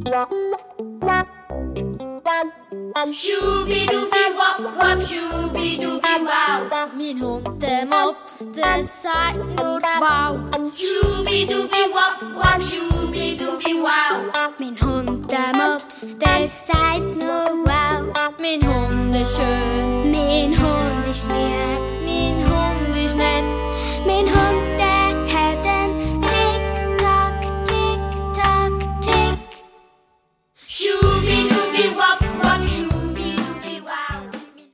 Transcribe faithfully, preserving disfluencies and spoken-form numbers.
Schubidubi-wop, wop, schubidubi-wow. Mein Hund, der Mops, der sagt nur wow. Schubidubi-wop, wop, schubidubi-wow. Mein Hund, der Mops, der sagt nur wow. Mein Hund ist schön, mein Hund ist lieb, mein Hund ist nett, mein Hund